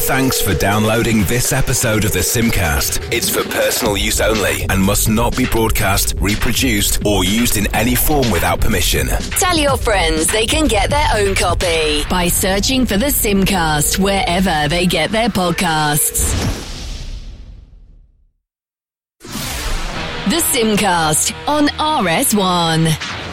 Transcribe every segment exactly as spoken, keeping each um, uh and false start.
Thanks for downloading this episode of the Simcast. It's for personal use only and must not be broadcast, reproduced, or used in any form without permission. Tell your friends they can get their own copy by searching for the Simcast wherever they get their podcasts. The Simcast on R S one.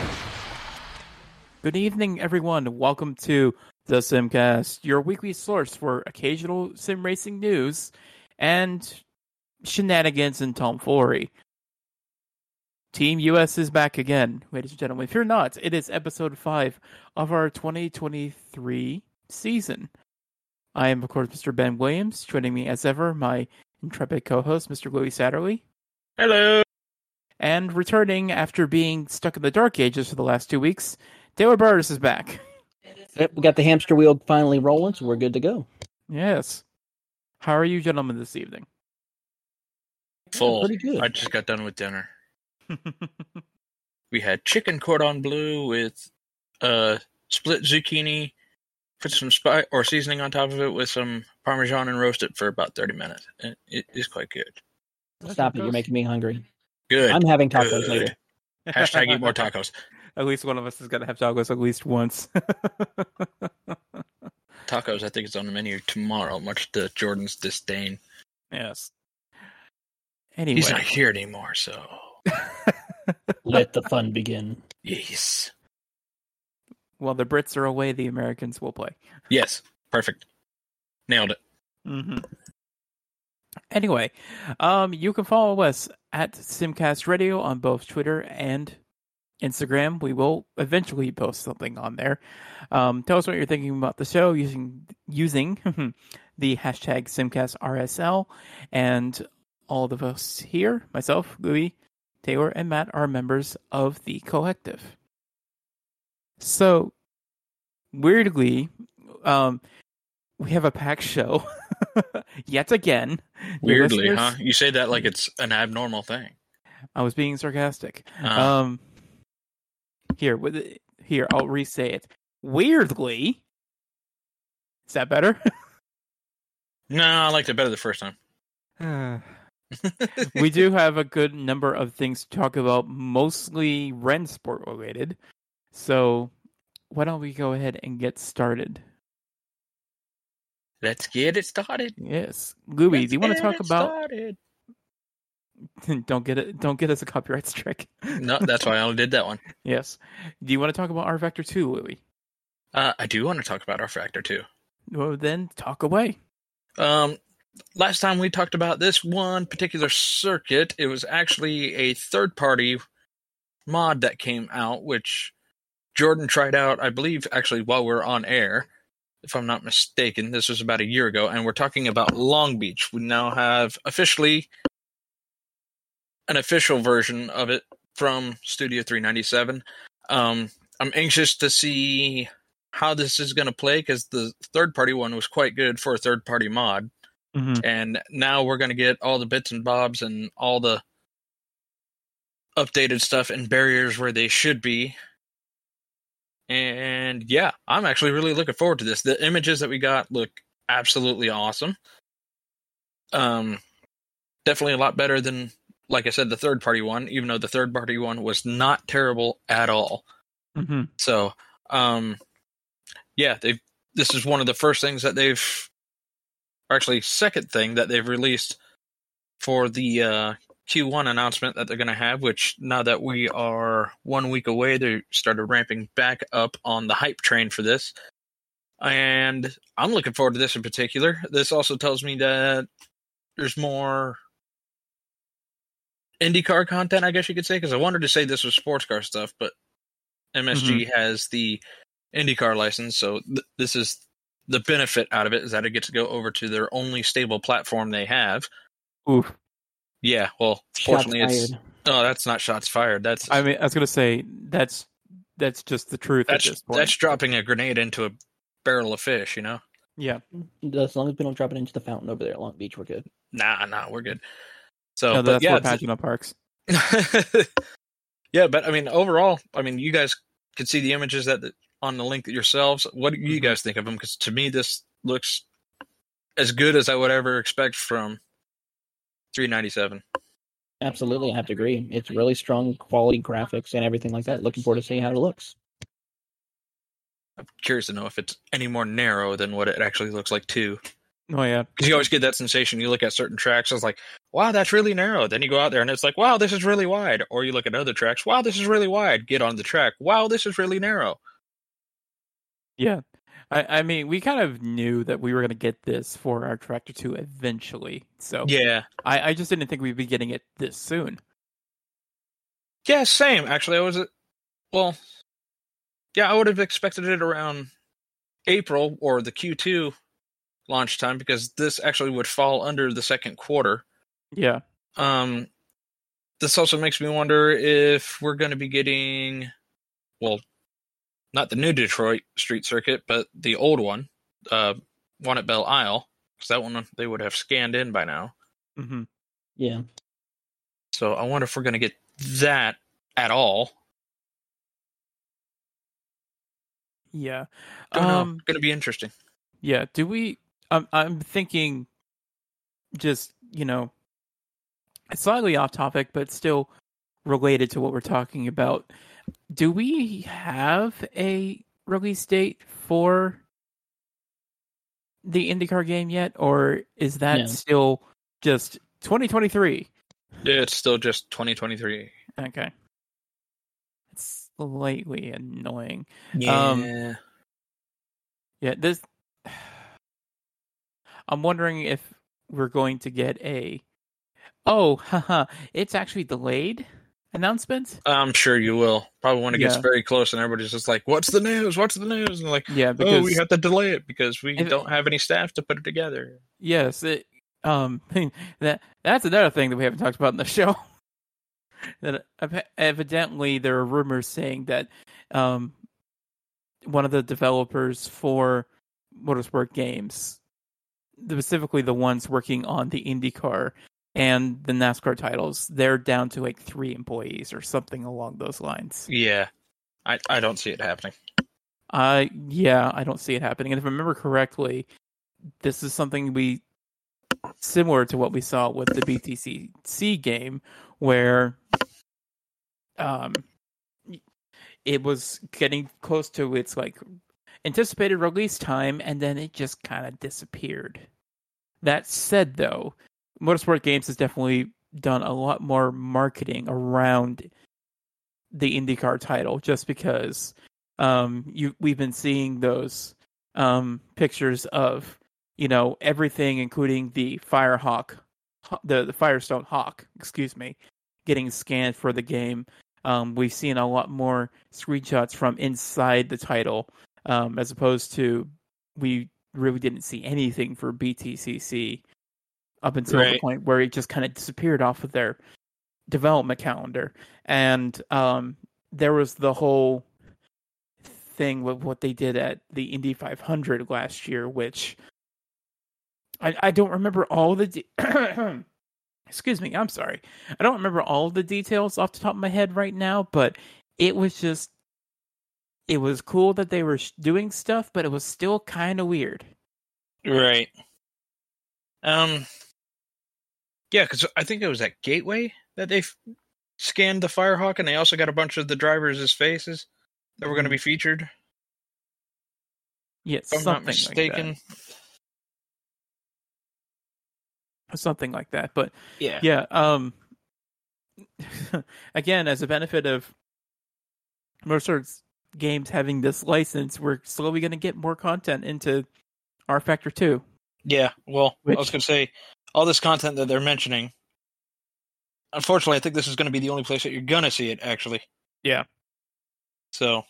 Good evening, everyone. Welcome to The Simcast, your weekly source for occasional sim racing news and shenanigans and tomfoolery. Team U S is back again, ladies and gentlemen. If you're not, it is episode five of our twenty twenty-three season. I am, of course, Mister Ben Williams. Joining me, as ever, my intrepid co-host, Mister Louis Satterley. Hello. And returning after being stuck in the Dark Ages for the last two weeks, Taylor Burris is back. Yep, we got the hamster wheel finally rolling, so we're good to go. Yes. How are you gentlemen this evening? Full. Pretty good. I just got done with dinner. We had chicken cordon bleu with uh, split zucchini, put some spice or seasoning on top of it with some Parmesan and roast it for about thirty minutes. It, it is quite good. Stop it, you're making me hungry. Good. I'm having tacos Good. later. Hashtag eat more tacos. At least one of us is going to have tacos at least once. Tacos, I think, is on the menu tomorrow, much to Jordan's disdain. Yes. Anyway. He's not here anymore, so... Let the fun begin. Yes. While the Brits are away, the Americans will play. Yes. Perfect. Nailed it. Mm-hmm. Anyway, um, you can follow us at Simcast Radio on both Twitter and Instagram. We will eventually post something on there. Um, tell us what you're thinking about the show using using the hashtag SimcastRSL. And all of us here, myself, Louis, Taylor, and Matt, are members of the collective. So, weirdly, um, we have a packed show yet again. Weirdly, huh? You say that like it's an abnormal thing. I was being sarcastic. Uh. Um, here, with here, I'll re-say it. Weirdly, is that better? No, I liked it better the first time. We do have a good number of things to talk about, mostly Rennsport related. So, why don't we go ahead and get started? Let's get it started. Yes, Louis, Let's do you want to talk about? Started. don't get it. Don't get us a copyright strike. No, that's why I only did that one. Yes. Do you want to talk about R Vector two, Louis? Uh, I do want to talk about R Factor two. Well, then talk away. Um, last time we talked about this one particular circuit, it was actually a third-party mod that came out, which Jordan tried out, I believe, actually while we were on air, if I'm not mistaken. This was about a year ago, and we're talking about Long Beach. We now have officially an official version of it from Studio three ninety-seven. Um, I'm anxious to see how this is going to play, because the third-party one was quite good for a third-party mod. Mm-hmm. And now we're going to get all the bits and bobs and all the updated stuff and barriers where they should be. And yeah, I'm actually really looking forward to this. The images that we got look absolutely awesome. Um, definitely a lot better than, like I said, the third-party one, even though the third-party one was not terrible at all. Mm-hmm. So, um, yeah, they've. This is one of the first things that they've, or actually second thing that they've released for the uh, Q one announcement that they're going to have, which now that we are one week away, they started ramping back up on the hype train for this. And I'm looking forward to this in particular. This also tells me that there's more IndyCar content, I guess you could say, because I wanted to say this was sports car stuff, but M S G mm-hmm. has the IndyCar license, so th- this is the benefit out of it, is that it gets to go over to their only stable platform they have. Oof. Yeah, well, Shots fortunately it's... fired. Oh, that's not shots fired. That's. I mean, I was going to say, that's that's just the truth that's, at this point. That's dropping a grenade into a barrel of fish, you know? Yeah. As long as we don't drop it into the fountain over there at Long Beach, we're good. Nah, nah, we're good. So, no, but that's yeah, what Pagino Parks. Yeah, but I mean, overall, I mean, you guys can see the images that the, on the link yourselves. What do you guys think of them? Because to me, this looks as good as I would ever expect from three ninety-seven. Absolutely, I have to agree. It's really strong quality graphics and everything like that. Looking forward to seeing how it looks. I'm curious to know if it's any more narrow than what it actually looks like, too. Oh, yeah. Because you always get that sensation. You look at certain tracks, it's like, wow, that's really narrow. Then you go out there and it's like, wow, this is really wide. Or you look at other tracks, wow, this is really wide. Get on the track, wow, this is really narrow. Yeah. I, I mean, we kind of knew that we were going to get this for our Tractor two eventually. So Yeah. I, I just didn't think we'd be getting it this soon. Yeah, same. Actually, I was, well, yeah, I would have expected it around April or the Q two launch time, because this actually would fall under the second quarter. Yeah. Um, this also makes me wonder if we're going to be getting, well, not the new Detroit Street Circuit, but the old one, uh, one at Belle Isle, because that one they would have scanned in by now. Mm-hmm. Yeah. So I wonder if we're going to get that at all. Yeah. Don't know. Um, Going to be interesting. Yeah. Do we? I'm I'm thinking, just you know, slightly off topic, but still related to what we're talking about. Do we have a release date for the IndyCar game yet, or is that No. still just twenty twenty-three? Yeah, it's still just twenty twenty-three. Okay. It's slightly annoying. Yeah. Um, Yeah, this. I'm wondering if we're going to get a. Oh, haha! It's actually delayed announcement. I'm sure you will. Probably when it gets Yeah. very close and everybody's just like, "What's the news? What's the news?" And like, Yeah, "Oh, because we have to delay it because we If- don't have any staff to put it together." yes, it, um, that that's another thing that we haven't talked about in the show. That ev- evidently there are rumors saying that um, one of the developers for Motorsport games, specifically the ones working on the IndyCar and the NASCAR titles, they're down to like three employees or something along those lines. Yeah, I I don't see it happening. Uh, yeah, I don't see it happening. And if I remember correctly, this is something we similar to what we saw with the B T C C game, where um, it was getting close to its like anticipated release time, and then it just kind of disappeared. That said, though, Motorsport Games has definitely done a lot more marketing around the IndyCar title, just because um, you we've been seeing those um, pictures of, you know, everything, including the Firehawk, the the Firestone Hawk, excuse me, getting scanned for the game. Um, we've seen a lot more screenshots from inside the title, um, as opposed to we really didn't see anything for B T C C up until Right. the point where it just kind of disappeared off of their development calendar. And um, there was the whole thing with what they did at the Indy five hundred last year, which I, I don't remember all the de- excuse me, I'm sorry. I don't remember all of the details off the top of my head right now, but it was just it was cool that they were sh- doing stuff, but it was still kind of weird. Right. Um. Yeah, because I think it was at Gateway that they f- scanned the Firehawk, and they also got a bunch of the drivers' faces that were going to be featured. Yeah, If I'm something not mistaken. like that. Something like that. But Yeah. yeah, um again, as a benefit of Motorsports Games having this license, we're slowly going to get more content into R Factor two. Yeah. Well, Which- I was going to say, all this content that they're mentioning, unfortunately, I think this is going to be the only place that you're going to see it, actually. Yeah. So.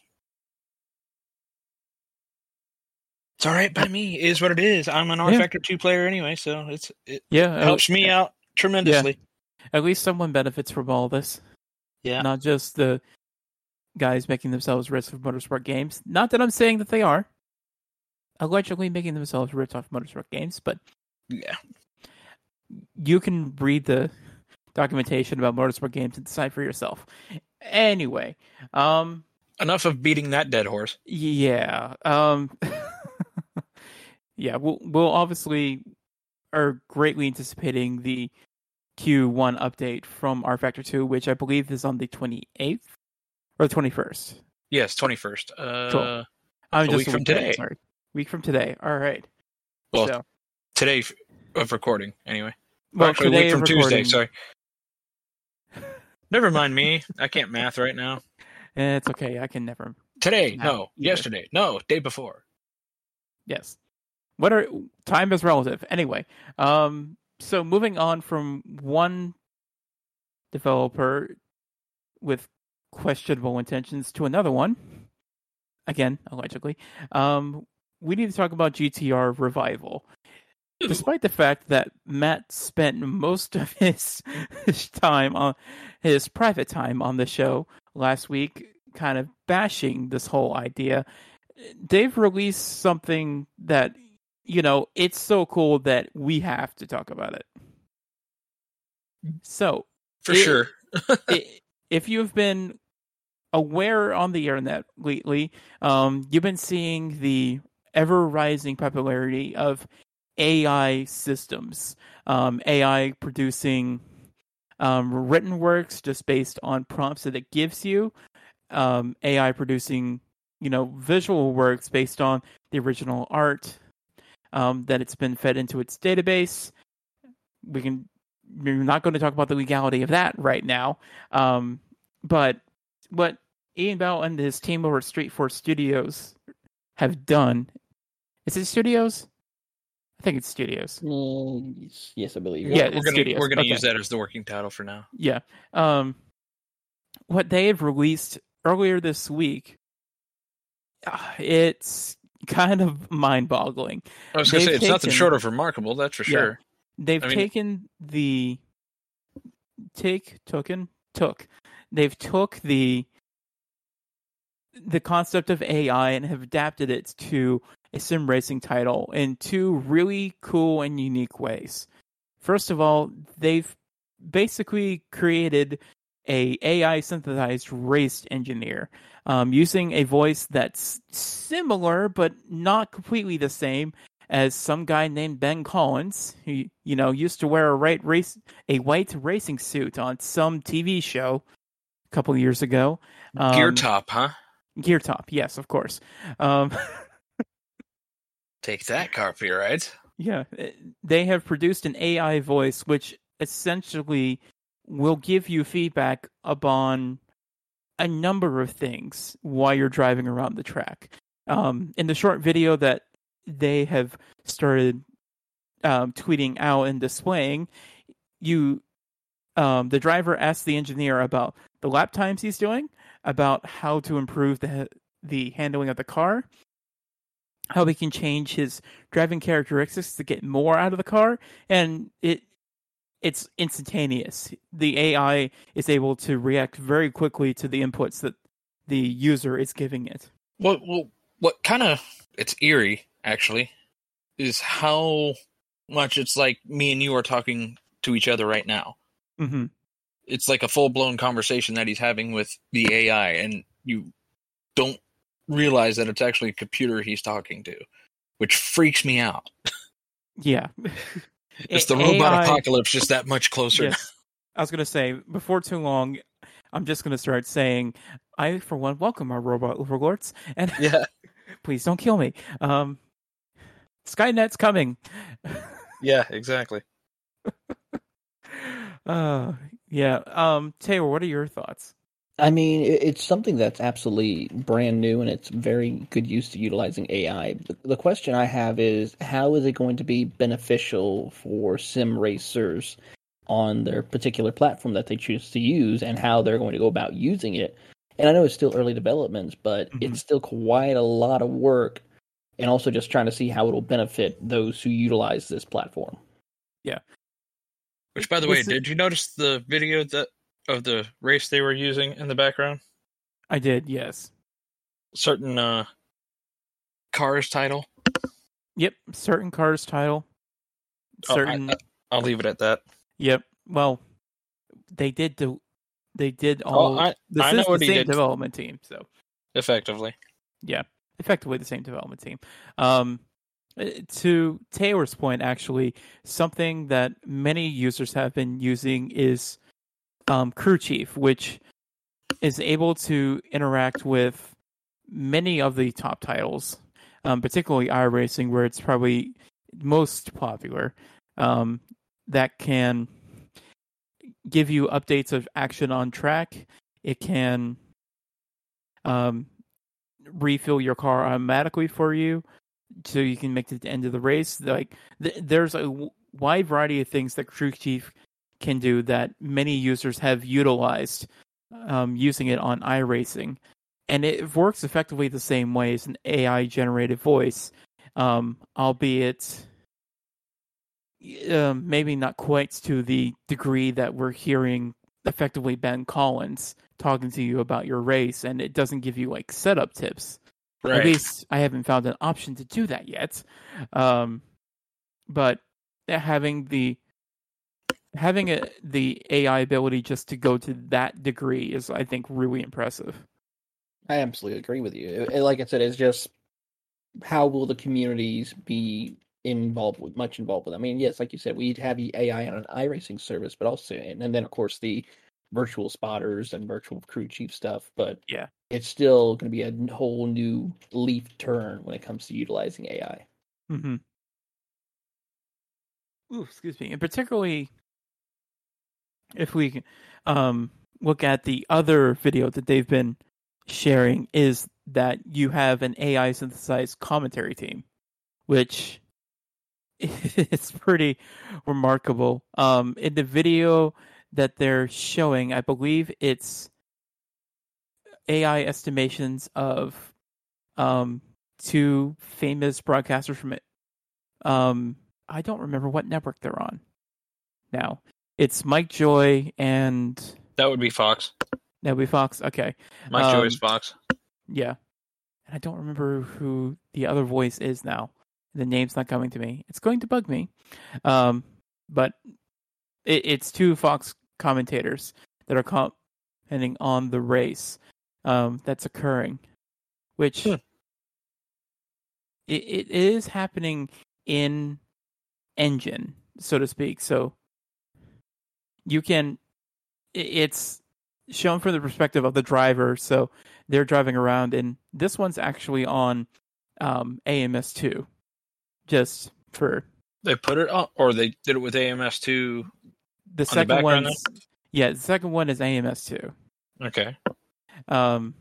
It's all right by me. It is what it is. I'm an R Yeah. Factor two player anyway, so it's it Yeah, helps me out tremendously. At least someone benefits from all this. Yeah. Not just the guys making themselves rich with Motorsport Games. Not that I'm saying that they are. Allegedly making themselves rich off Motorsport Games, but Yeah. you can read the documentation about Motorsport Games and decide for yourself. Anyway, um, Enough of beating that dead horse. yeah, um, yeah, we'll we'll obviously are greatly anticipating the Q one update from R Factor two, which I believe is on the twenty-eighth or the twenty-first. Yes, twenty-first. Uh, Cool. I'm a just week a from ahead, today. Sorry, week from today. All right. Well, so, today f- of recording, anyway. well, Actually, a today week from of Tuesday, recording- sorry. Never mind me. I can't math right now. Eh, it's okay. I can never. Today, No, no. either. Yesterday, no. Day before. Yes. What are time is relative. Anyway, um, so moving on from one developer with questionable intentions to another one, again allegedly, um, we need to talk about G T R Revival. Despite the fact that Matt spent most of his, his time on his private time on the show last week, kind of bashing this whole idea, they've released something that, you know, it's so cool that we have to talk about it. So, For it- sure. it, if you've been aware on the internet lately, um, you've been seeing the ever-rising popularity of A I systems, um, A I producing um, written works just based on prompts that it gives you, um, A I producing, you know, visual works based on the original art um, that it's been fed into its database. We can, we're not going to talk about the legality of that right now, um, but what Ian Bell and his team over at Street Force Studios have done, is it Studios? I think it's Studios. Mm, yes, yes, I believe. Yeah, we're it's gonna studios. we're gonna Okay. use that as the working title for now. Yeah. Um, what they have released earlier this week, uh, it's kind of mind-boggling. I was gonna They've say it's nothing taken- short of remarkable. That's for Yeah. sure. They've I mean- taken the take token took. They've took the the concept of A I and have adapted it to a sim racing title in two really cool and unique ways. First of all, they've basically created a AI synthesized race engineer um, using a voice that's similar but not completely the same as some guy named Ben Collins, who you know used to wear a right race a white racing suit on some T V show a couple of years ago. Um, Gear top, huh? Gear Top, yes, of course. Um, Take that, copyright. yeah, eh, they have produced an A I voice which essentially will give you feedback upon a number of things while you're driving around the track. Um, in the short video that they have started um, tweeting out and displaying, you, um, the driver asks the engineer about the lap times he's doing, about how to improve the the handling of the car, how he can change his driving characteristics to get more out of the car, and it it's instantaneous. The A I is able to react very quickly to the inputs that the user is giving it. What what, what kind of it's eerie actually is how much it's like me and you are talking to each other right now. Mm-hmm. It's like a full blown conversation that he's having with the A I, and you don't realize that it's actually a computer he's talking to, which freaks me out. Yeah. It's the A- robot AI apocalypse just that much closer. Yes. I was going to say, before too long, I'm just going to start saying, I, for one, welcome our robot overlords, and Yeah, please don't kill me. Um, Skynet's coming. yeah, exactly. Oh, Uh, yeah. Um, Taylor, what are your thoughts? I mean, it- it's something that's absolutely brand new, and it's very good use to utilizing A I. The, the question I have is, how is it going to be beneficial for sim racers on their particular platform that they choose to use, and how they're going to go about using it? And I know it's still early developments, but Mhm. it's still quite a lot of work, and also just trying to see how it'll benefit those who utilize this platform. Which, by the way, Was it- did you notice the video that of the race they were using in the background? I did, yes. Certain uh, cars title. Yep, certain cars title. Oh, I- Certain. I, I'll leave it at that. Yep. Well, they did do. They did all. Oh, I, this I is know the what he same did development team, so effectively. yeah, effectively the same development team. Um, to Taylor's point, actually, something that many users have been using is um, Crew Chief, which is able to interact with many of the top titles, um, particularly iRacing, where it's probably most popular, um, that can give you updates of action on track. It can um, refill your car automatically for you, so you can make it to the end of the race. Like th- there's a w- wide variety of things that Crew Chief can do that many users have utilized um, using it on iRacing. And it works effectively the same way as an A I-generated voice, um, albeit uh, maybe not quite to the degree that we're hearing effectively Ben Collins talking to you about your race, and it doesn't give you like setup tips. Right. At least I haven't found an option to do that yet. Um, but having the having a, the A I ability just to go to that degree is, I think, really impressive. I absolutely agree with you. It- Like I said, it's just how will the communities be involved with, much involved with. I mean, yes, like you said, we'd have the A I on an iRacing service, but also, and, and then of course the virtual spotters and virtual crew chief stuff. But Yeah. it's still going to be a whole new leaf turn when it comes to utilizing A I. Mm-hmm. Ooh, excuse me. And particularly if we um, look at the other video that they've been sharing, is that you have an A I synthesized commentary team, which is pretty remarkable. Um, in the video that they're showing, I believe it's A I estimations of um, two famous broadcasters from it. Um, I don't remember what network they're on now. It's Mike Joy and That would be Fox. that would be Fox. Okay, Mike um, Joy is Fox. Yeah, and I don't remember who the other voice is now. The name's not coming to me. It's going to bug me. Um, but it, it's two Fox commentators that are commenting on the race um, that's occurring, which Hmm. it, it is happening in engine, so to speak. So you can, it, it's shown from the perspective of the driver. So they're driving around, and this one's actually on um, A M S two. Just for They put it on, or they did it with A M S two. the the second background one. Yeah, the second one is A M S two. Okay. Um,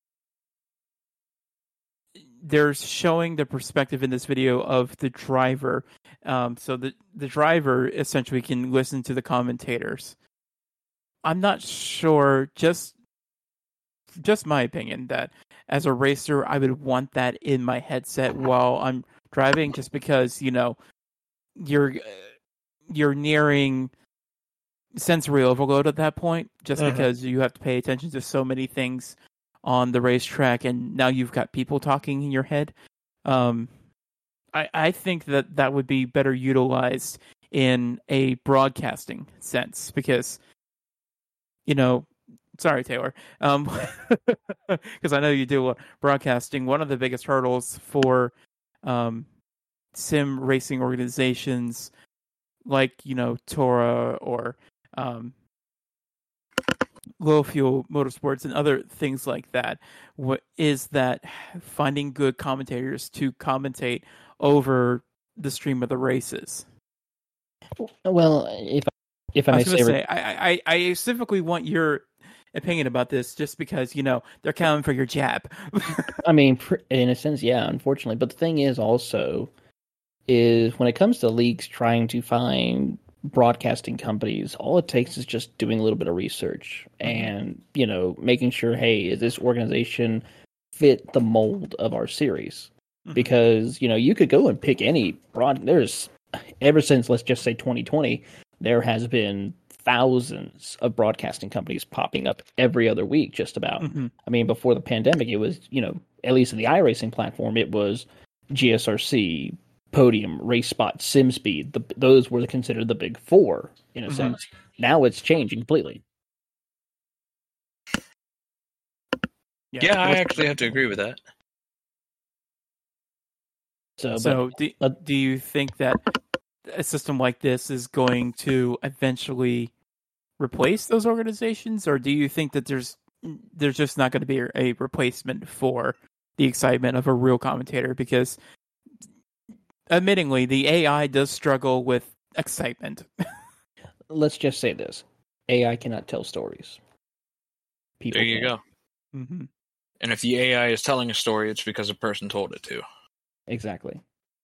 they're showing the perspective in this video of the driver. Um, so the the driver essentially can listen to the commentators. I'm not sure. Just just my opinion that as a racer, I would want that in my headset while I'm driving, just because, you know, you're you're nearing sensory overload at that point, just Uh-huh. because you have to pay attention to so many things on the racetrack, and now you've got people talking in your head. Um, I I think that that would be better utilized in a broadcasting sense, because, you know, sorry, Taylor, um, because I know you do broadcasting. One of the biggest hurdles for um, sim racing organizations like, you know, Tora or um, Low Fuel Motorsports and other things like that, what is that finding good commentators to commentate over the stream of the races. Well, if if I I may was going to say, say, I, I, I specifically want your opinion about this, just because, you know, they're counting for your jab. I mean, pr- in a sense, yeah, unfortunately. But the thing is also, is when it comes to leagues trying to find broadcasting companies, all it takes is just doing a little bit of research and, you know, making sure, hey, is this organization fit the mold of our series? Mhm. Because, you know, you could go and pick any broad, there's, ever since, let's just say twenty twenty, there has been thousands of broadcasting companies popping up every other week, just about. Mhm. I mean, before the pandemic, it was, you know, at least in the iRacing platform, it was G S R C, Podium, RaceSpot, SimSpeed. The, those were considered the big four, in a Mhm. sense. Now it's changing completely. Yeah, I actually have to agree with that. So, So, but, do, but do you think that a system like this is going to eventually replace those organizations, or do you think that there's there's just not going to be a replacement for the excitement of a real commentator? Because, admittingly, the A I does struggle with excitement. let's just say this: A I cannot tell stories. People There you can. go. Mm-hmm. And if the A I is telling a story, it's because a person told it to. Exactly.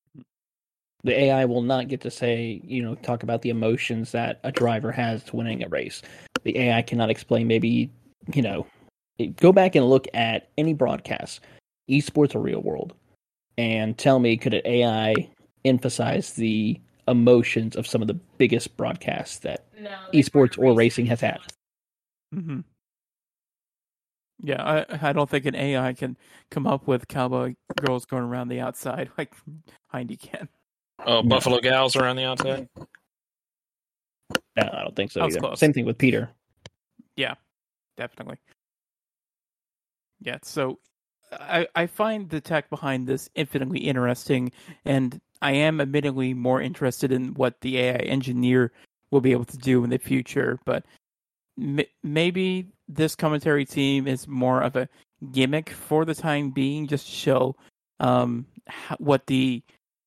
The A I will not get to say, you know, talk about the emotions that a driver has to winning a race. The A I cannot explain maybe, you know, go back and look at any broadcast, esports or real world, and tell me, could an A I emphasize the emotions of some of the biggest broadcasts that no, esports or racing has had? Mm-hmm. Yeah, I I don't think an A I can come up with cowboy girls going around the outside like Hindy can. Oh, No. Buffalo gals around the outside? No, I don't think so That was either. close. Same thing with Peter. Yeah, definitely. Yeah, so I I find the tech behind this infinitely interesting, and I am admittedly more interested in what the A I engineer will be able to do in the future, but m- maybe this commentary team is more of a gimmick for the time being, just to show um, how, what the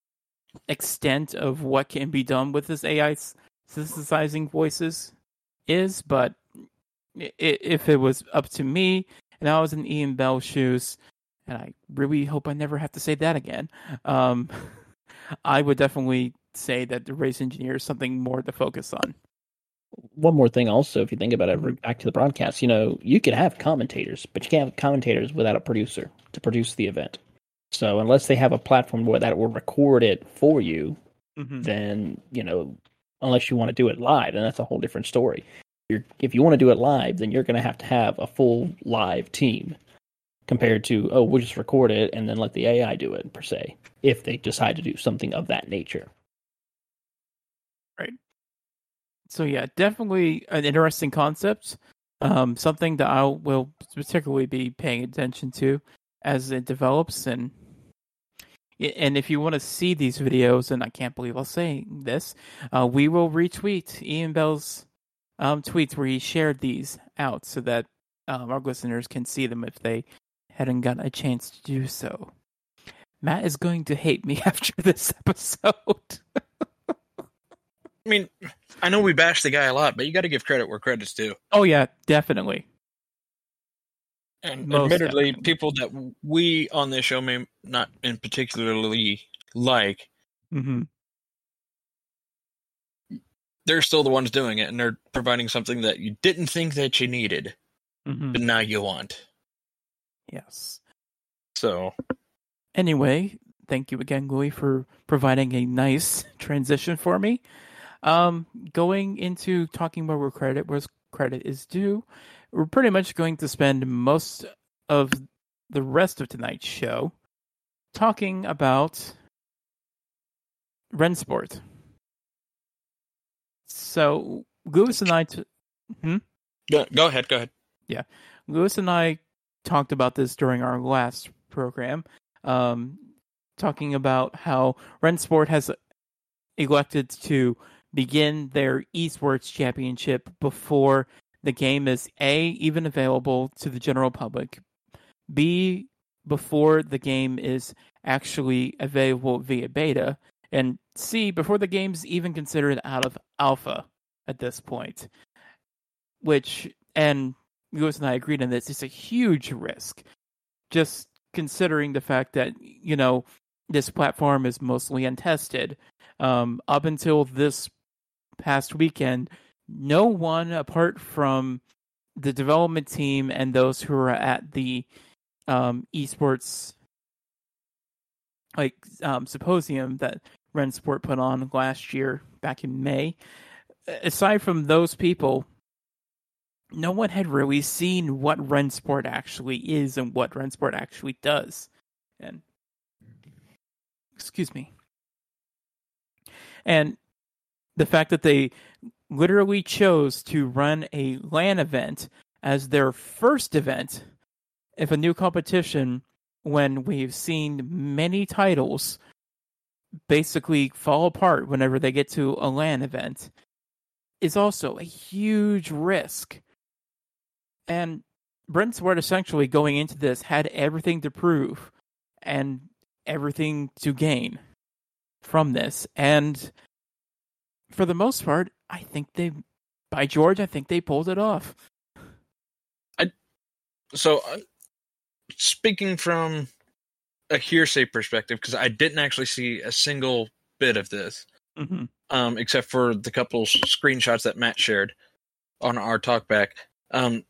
extent of what can be done with this A I synthesizing voices is. But if it was up to me, and I was in Ian Bell's shoes, and I really hope I never have to say that again, um, I would definitely say that the race engineer is something more to focus on. One more thing also, if you think about it, back to the broadcast, you know, you could have commentators, but you can't have commentators without a producer to produce the event. So unless they have a platform where that will record it for you, mm-hmm. then, you know, unless you want to do it live, and that's a whole different story. You're, if you want to do it live, then you're going to have to have a full live team compared to, oh, we'll just record it and then let the A I do it, per se, if they decide to do something of that nature. Right. So yeah, definitely an interesting concept. Um, something that I will particularly be paying attention to as it develops. And and if you want to see these videos, and I can't believe I'll say this, uh, we will retweet Ian Bell's um, tweets where he shared these out so that um, our listeners can see them if they hadn't gotten a chance to do so. Matt is going to hate me after this episode. I mean, I know we bash the guy a lot, but you got to give credit where credit's due. Oh yeah, definitely. And Most admittedly, definitely. people that we on this show may not in particularly like, mm-hmm. they're still the ones doing it, and they're providing something that you didn't think that you needed, mm-hmm. but now you want. Yes. So, anyway, thank you again, Louis, for providing a nice transition for me. Um, going into talking about where credit where credit is due, we're pretty much going to spend most of the rest of tonight's show talking about Rennsport. So, Louis and I... T- hmm? go, go ahead, go ahead. Yeah. Louis and I talked about this during our last program, um, talking about how Rennsport has elected to begin their esports championship before the game is A, even available to the general public, B, before the game is actually available via beta, and C, before the game's even considered out of alpha at this point. Which, and Lewis and I agreed on this, it's a huge risk. Just considering the fact that, you know, this platform is mostly untested. Um, up until this past weekend, no one apart from the development team and those who are at the um, esports like um, symposium that Rennsport put on last year back in May, aside from those people, no one had really seen what Rennsport actually is and what Rennsport actually does. And excuse me. And the fact that they literally chose to run a LAN event as their first event of a new competition when we've seen many titles basically fall apart whenever they get to a LAN event is also a huge risk. And Brentsport essentially going into this had everything to prove and everything to gain from this. And for the most part, I think they, by George, I think they pulled it off. I So, uh, speaking from a hearsay perspective, because I didn't actually see a single bit of this, mm-hmm. um, except for the couple screenshots that Matt shared on our talkback. Um,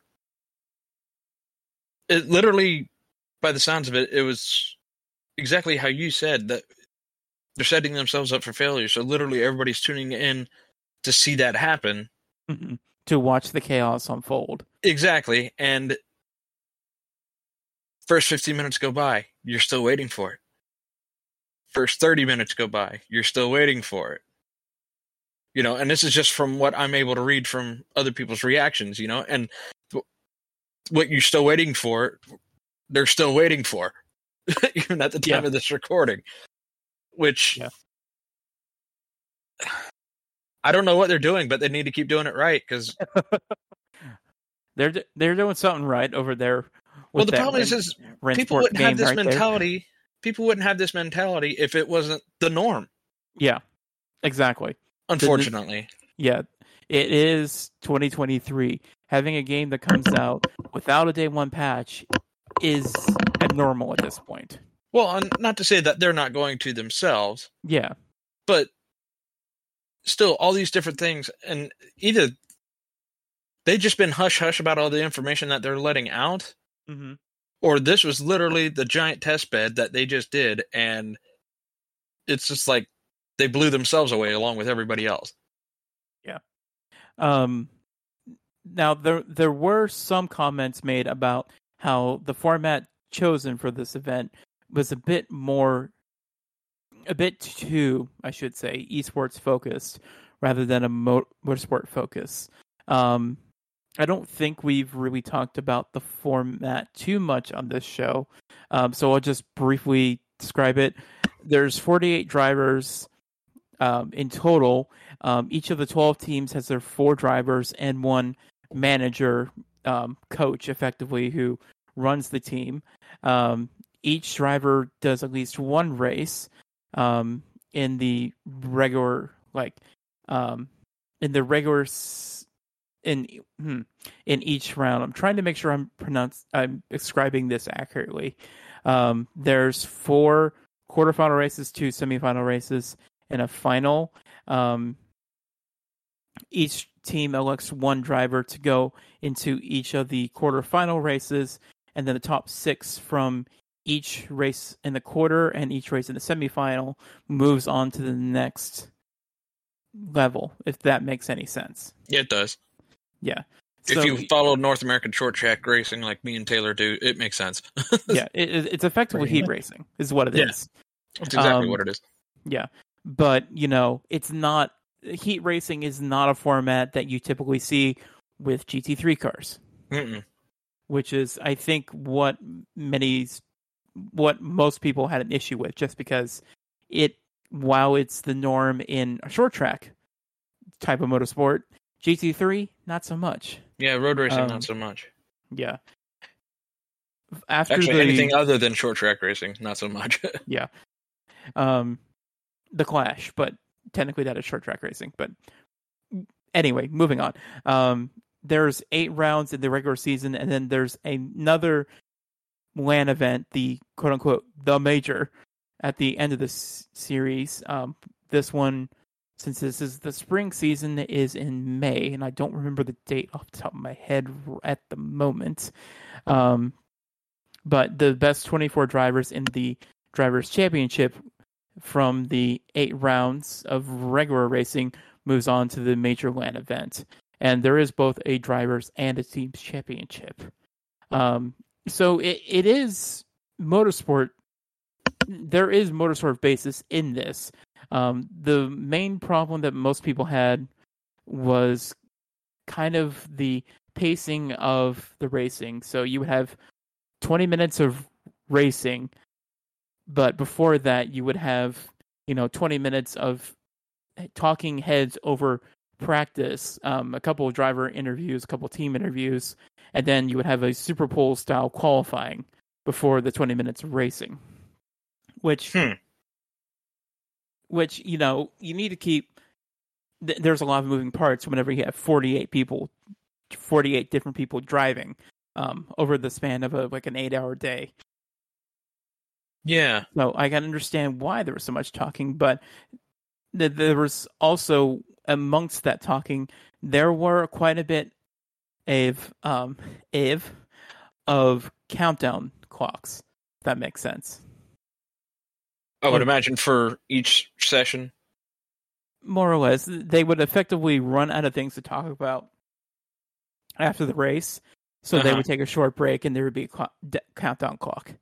it literally, by the sounds of it, it was exactly how you said, that they're setting themselves up for failure. So literally everybody's tuning in to see that happen. Mm-hmm. To watch the chaos unfold. Exactly. And first fifteen minutes go by, you're still waiting for it. First thirty minutes go by, you're still waiting for it. You know, and this is just from what I'm able to read from other people's reactions, you know, and th- what you're still waiting for, they're still waiting for, even at the time yeah. of this recording. Which, yeah. I don't know what they're doing, but they need to keep doing it right, because they're they're doing something right over there. Well, the problem is, is people wouldn't have this right mentality. There. People wouldn't have this mentality if it wasn't the norm. Yeah, exactly. Unfortunately. The, yeah, it is twenty twenty-three. Having a game that comes out without a day one patch is abnormal at this point. Well, not to say that they're not going to themselves. Yeah. But still, all these different things, and either they've just been hush-hush about all the information that they're letting out, mm-hmm. or this was literally the giant test bed that they just did, and it's just like they blew themselves away along with everybody else. Yeah. Um. Now, there there were some comments made about how the format chosen for this event was a bit more, a bit too, I should say, esports focused rather than a mo- motorsport focus. Um, I don't think we've really talked about the format too much on this show, um, so I'll just briefly describe it. There's forty-eight drivers um, in total. Um, each of the twelve teams has their four drivers and one manager, um, coach, effectively, who runs the team. Um, each driver does at least one race um, in the regular, like, um, in the regular, s- in hmm, in each round. I'm trying to make sure I'm pronounce I'm describing this accurately. Um, there's four quarterfinal races, two semifinal races, and a final. Um, each team elects one driver to go into each of the quarterfinal races, and then the top six from each race in the quarter and each race in the semifinal moves on to the next level, if that makes any sense. Yeah, it does. Yeah. If So, you follow North American short track racing like me and Taylor do, it makes sense. yeah, it, it's effectively heat racing, is what it yeah. is. That's exactly um, what it is. Yeah. But, you know, it's not, heat racing is not a format that you typically see with G T three cars. Mm-mm. Which is, I think, what many, what most people had an issue with, just because it, while it's the norm in a short track type of motorsport, G T three, not so much. Yeah, road racing, Um, not so much. Yeah. After Actually, the, anything other than short track racing, not so much. yeah. Um, the Clash, but technically that is short track racing. But anyway, moving on. Um, there's eight rounds in the regular season, and then there's another LAN event, the quote unquote the major, at the end of this series. Um, this one, since this is the spring season, is in May, and I don't remember the date off the top of my head at the moment. Um, but the best twenty-four drivers in the Drivers' Championship from the eight rounds of regular racing moves on to the major LAN event. And there is both a Drivers' and a Team's Championship. Um, so it, it is motorsport. There is motorsport basis in this. Um, the main problem that most people had was kind of the pacing of the racing. So you would have twenty minutes of racing, but before that you would have, you you know, twenty minutes of talking heads over practice, um, a couple of driver interviews, a couple of team interviews, and then you would have a Super Bowl style qualifying before the twenty minutes of racing, which, Hmm. which, you know, you need to keep, th- there's a lot of moving parts whenever you have forty-eight people, forty-eight different people driving, um, over the span of a, like an eight hour day. Yeah. So I can understand why there was so much talking, but th- there was also, amongst that talking, there were quite a bit of, um, of, of countdown clocks, if that makes sense. I would Or- imagine for each session. More or less, they would effectively run out of things to talk about after the race, so they Uh-huh. would take a short break and there would be a clock, d- countdown clock.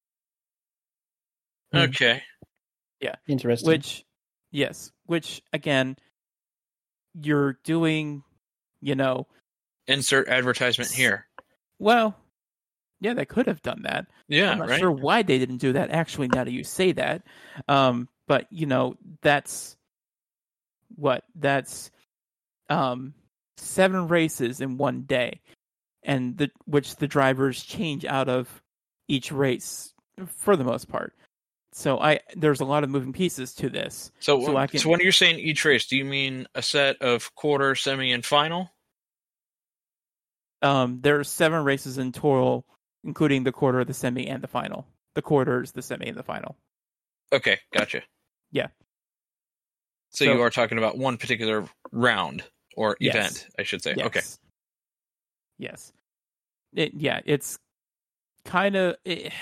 Hmm. Okay. Interesting. Which, yes, which again, you're doing, you know, Insert advertisement here. well, yeah, they could have done that. Yeah, I'm not right? sure why they didn't do that, actually, now that you say that. Um, but, you know, that's what? That's um, seven races in one day, and the which the drivers change out of each race for the most part. So I there's a lot of moving pieces to this. So, So I so can- when you're saying each race, do you mean a set of quarter, semi, and final? Um, there are seven races in total, including the quarter, the semi, and the final. The quarters, the semi, and the final. Okay, gotcha. Yeah. So, So- you are talking about one particular round or Yes. event, I should say. Yes. Okay. Yes. It, yeah, it's kind of it,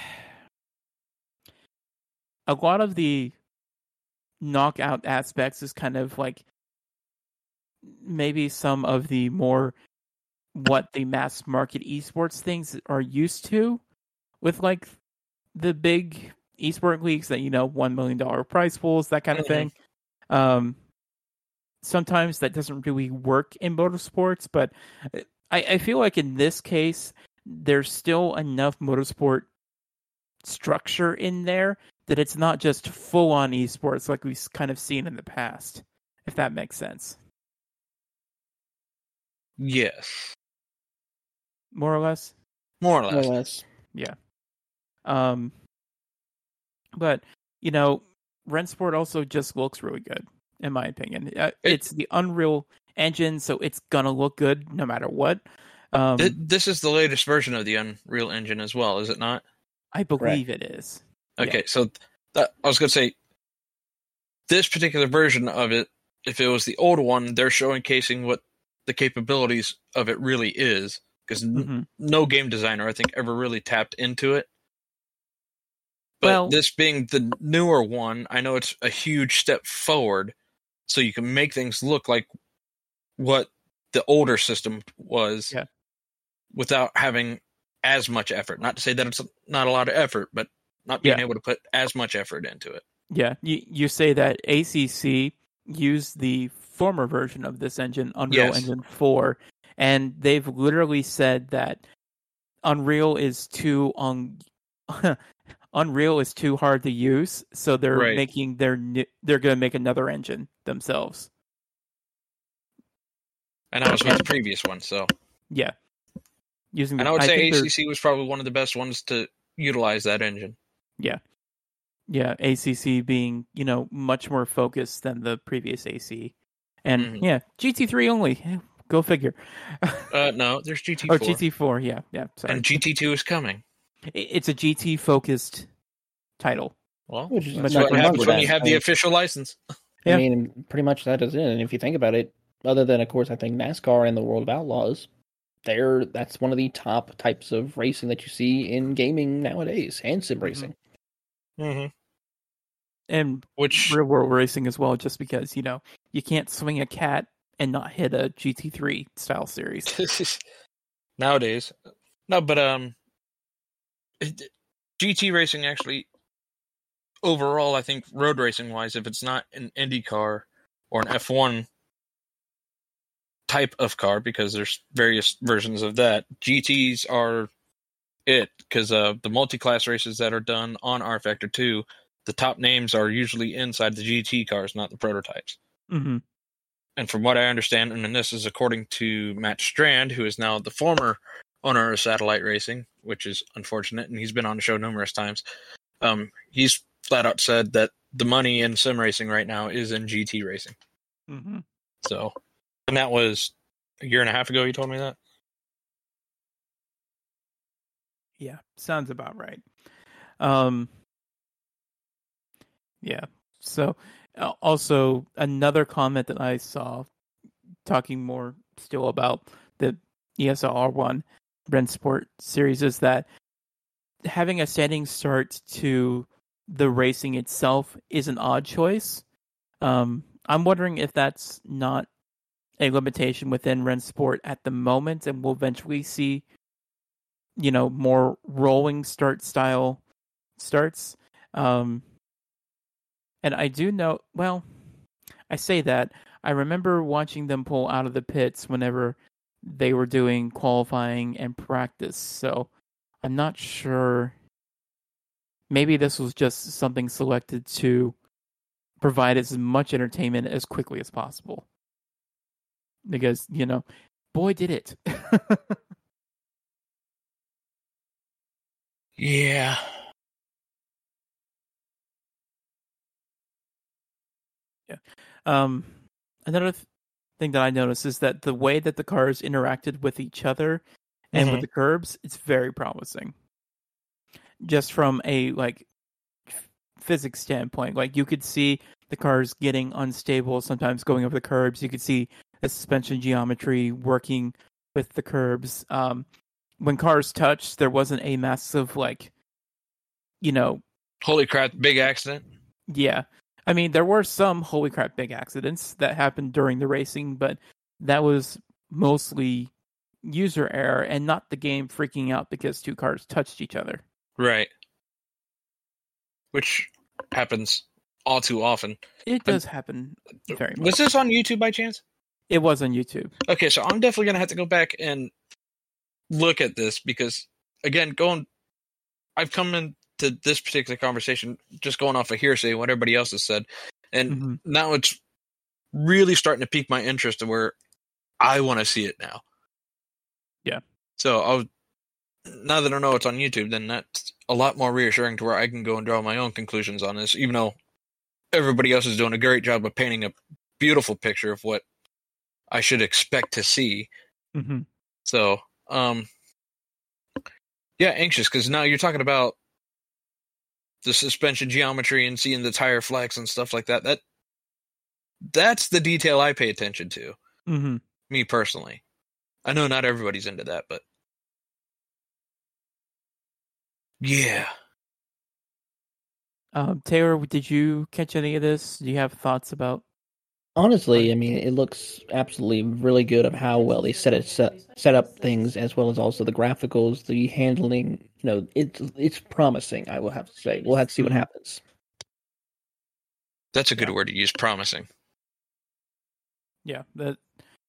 a lot of the knockout aspects is kind of like maybe some of the more what the mass market esports things are used to with like the big esport leagues that, you know, one million dollar prize pools, that kind of Mhm. thing. Um, sometimes that doesn't really work in motorsports, but I, I feel like in this case, there's still enough motorsport structure in there that it's not just full on esports like we've kind of seen in the past, if that makes sense. Yes. More or less. More or More or less. less. Yeah. Um, but, you know, Rennsport also just looks really good, in my opinion. Uh, It- it's the Unreal Engine, so it's gonna look good no matter what. Um, Th- this is the latest version of the Unreal Engine as well, is it not? I believe it is. Okay, so that, I was going to say, this particular version of it, if it was the old one, they're showcasing what the capabilities of it really is, because hmm no game designer, I think, ever really tapped into it. But Well- this being the newer one, I know it's a huge step forward, so you can make things look like what the older system was Yeah. without having as much effort. Not to say that it's not a lot of effort, but not being Yeah. able to put as much effort into it. Yeah, you, you say that A C C used the former version of this engine, Unreal Yes. Engine four, and they've literally said that Unreal is too un- Unreal is too hard to use, so they're Right. making their ni- they're going to make another engine themselves. And I was with the previous one, so. Yeah, using. And the- I would say think they're- A C C was probably one of the best ones to utilize that engine. Yeah, yeah, A C C being, you know, much more focused than the previous A C, and Mhm. yeah, G T three only. Eh, Go figure. Uh, no, there's G T four. Or G T four, yeah, yeah. Sorry. And G T two is coming. I- It's a G T focused title. Well, Which is that's not what much happens of when that. you have I the mean- official license. Yeah. I mean, pretty much that is it. And if you think about it, other than, of course, I think NASCAR and the World of Outlaws, they're that's one of the top types of racing that you see in gaming nowadays, and sim racing. Mm-hmm. And Which, real world racing as well, just because, you know, you can't swing a cat and not hit a G T three style series. nowadays, no, but um, it, G T racing actually, overall, I think road racing wise, if it's not an Indy car or an F one type of car, because there's various versions of that, G Ts are it, because uh, the multi-class races that are done on R Factor two, the top names are usually inside the G T cars, not the prototypes. Mm-hmm. And from what I understand, and this is according to Matt Strand, who is now the former owner of Satellite Racing, which is unfortunate, and he's been on the show numerous times. Um, he's flat out said that the money in sim racing right now is in G T racing. Mm-hmm. So, and that was a year and a half ago. He told me that. Yeah, sounds about right. Um, yeah. So, uh, also another comment that I saw, talking more still about the E S L R one Rennsport series, is that having a standing start to the racing itself is an odd choice. Um, I'm wondering if that's not a limitation within Rennsport at the moment, and we'll eventually see, you know, more rolling start style starts. Um, and I do know, well, I say that, I remember watching them pull out of the pits whenever they were doing qualifying and practice. So I'm not sure. Maybe this was just something selected to provide as much entertainment as quickly as possible. Because, you know, boy, did it. Yeah. Yeah. Um, another th- thing that I noticed is that the way that the cars interacted with each other and Mhm. with the curbs, it's very promising. Just from a like f- physics standpoint, like you could see the cars getting unstable, sometimes going over the curbs. You could see the suspension geometry working with the curbs. Um, when cars touched, there wasn't a massive like, you know, Holy crap, big accident. yeah. I mean, there were some holy crap big accidents that happened during the racing, but that was mostly user error and not the game freaking out because two cars touched each other. Right. Which happens all too often. It does happen very much. Was this on YouTube by chance? It was on YouTube. Okay, so I'm definitely going to have to go back and look at this because, again, going, I've come into this particular conversation just going off of hearsay, what everybody else has said, and Mm-hmm. now it's really starting to pique my interest to where I want to see it now. Yeah. So I'll, now that I know it's on YouTube, then that's a lot more reassuring to where I can go and draw my own conclusions on this, even though everybody else is doing a great job of painting a beautiful picture of what I should expect to see. Mm-hmm. So, um, yeah, anxious because now you're talking about the suspension geometry and seeing the tire flex and stuff like that. That that's the detail I pay attention to. Mm-hmm. Me personally, I know not everybody's into that, but yeah. Um, Taylor, did you catch any of this? Do you have thoughts about? Honestly, I mean, it looks absolutely really good of how well they set it set, set up things, as well as also the graphics, the handling. You know, it's it's promising. I will have to say, we'll have to see what Mhm. happens. That's a good word to use, promising. Yeah, that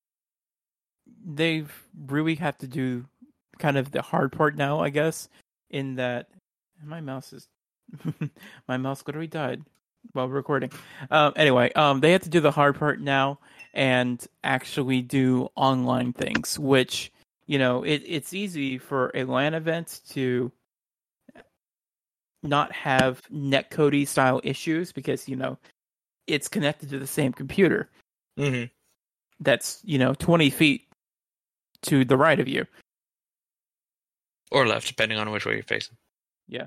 they really have to do kind of the hard part now, I guess. In that, my mouse is my mouse literally died while recording. Um, anyway, um, they have to do the hard part now and actually do online things, which, you know, it, it's easy for a LAN event to not have netcode style issues because, you know, it's connected to the same computer Mm-hmm. that's, you know, twenty feet to the right of you. Or left, depending on which way you're facing. Yeah.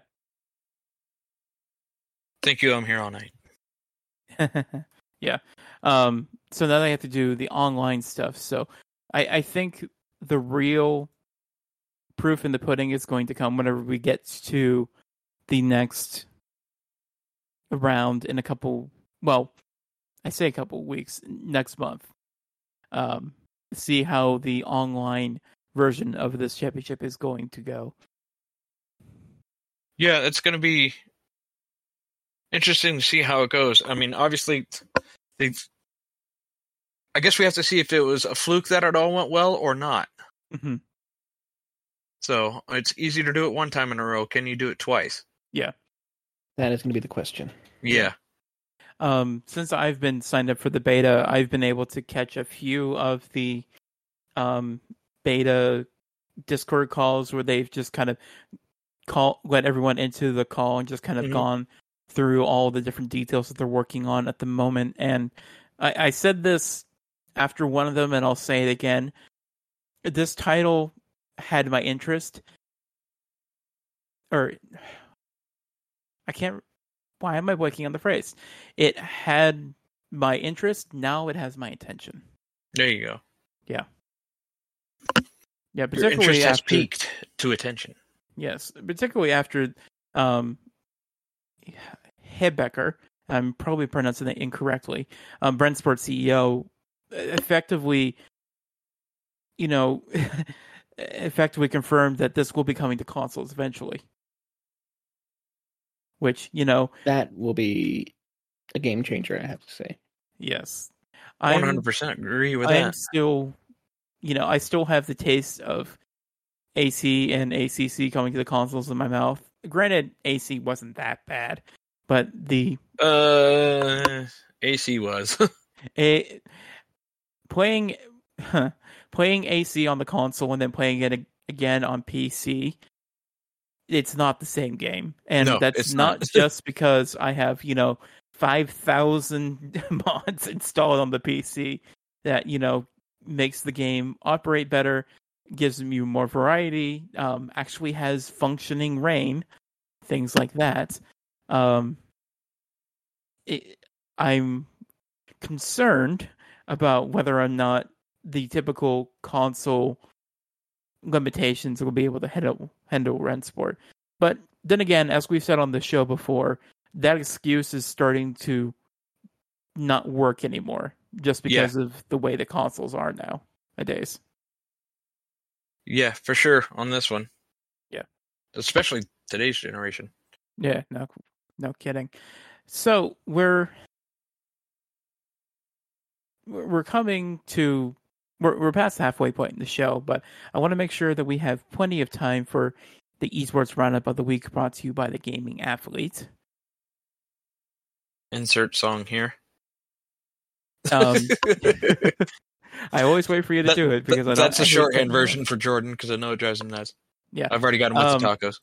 Thank you, I'm here all night. Yeah. Um, so now they have to do the online stuff. So I, I think the real proof in the pudding is going to come whenever we get to the next round in a couple, well, I say a couple weeks, next month. Um, see how the online version of this championship is going to go. Yeah, it's going to be interesting to see how it goes. I mean, obviously, they've. I guess we have to see if it was a fluke that it all went well or not. Mm-hmm. So it's easy to do it one time in a row. Can you do it twice? Yeah. That is going to be the question. Yeah. Um, since I've been signed up for the beta, I've been able to catch a few of the um, beta Discord calls where they've just kind of call let everyone into the call and just kind of mm-hmm. gone through all the different details that they're working on at the moment. And I, I said this after one of them, and I'll say it again. This title had my interest, or I can't. Why am I blanking on the phrase? It had my interest. Now it has my attention. There you go. Yeah. Yeah. Your interest Particularly has after, peaked to attention. Yes, particularly after um, Hebecker. I'm probably pronouncing it incorrectly. Um, Brentsport C E O effectively, you know, effectively confirmed that this will be coming to consoles eventually. Which, you know... That will be a game changer, I have to say. Yes. I'm, one hundred percent agree with I'm that. I'm still, you know, I still have the taste of A C and A C C coming to the consoles in my mouth. Granted, A C wasn't that bad, but the... Uh, A C was. a, playing, huh, playing A C on the console and then playing it again on P C... It's not the same game. And no, that's not, not. just because I have, you know, five thousand mods installed on the P C that, you know, makes the game operate better, gives you more variety, um, actually has functioning rain, things like that. Um, it, I'm concerned about whether or not the typical console limitations will be able to handle handle Rensport. But then again, as we've said on the show before, that excuse is starting to not work anymore just because yeah. of the way the consoles are nowadays. Yeah, for sure on this one. Yeah. Especially today's generation. Yeah, no no kidding. So we're we're coming to We're we're past the halfway point in the show, but I want to make sure that we have plenty of time for the esports roundup of the week, brought to you by the Gaming Athlete. Insert song here. Um, I always wait for you to that, do it because that, I don't, that's a shorthand version for Jordan because I know it drives him nuts. Yeah, I've already got him with um, the tacos.